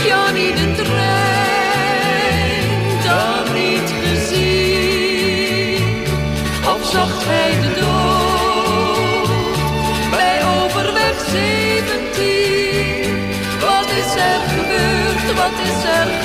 Johnny de trein dan niet gezien? Of zocht hij de dood bij overweg 17? Wat is er gebeurd? Wat is er gebeurd?